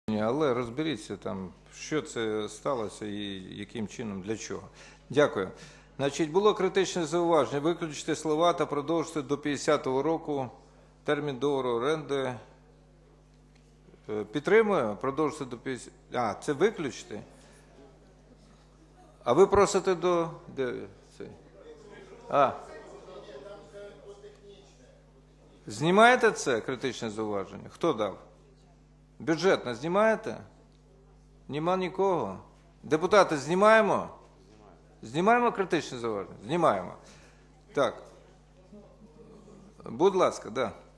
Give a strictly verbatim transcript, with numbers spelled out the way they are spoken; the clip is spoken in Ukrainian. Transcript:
Але розберіться там, що це сталося і яким чином, для чого. Дякую. Значить, було критичне зауваження. Виключити слова та продовжити до п'ятдесятого року термін договору оренди. Підтримую? Продовжити до п'ятдесятого. А, це виключити? А ви просите до... Де це? А. Знімаєте це критичне зауваження? Хто дав? Бюджетне знімаєте? Нема нікого. Депутати, знімаємо? Знімаємо критичне зауваження? Знімаємо. Так. Будь ласка, да.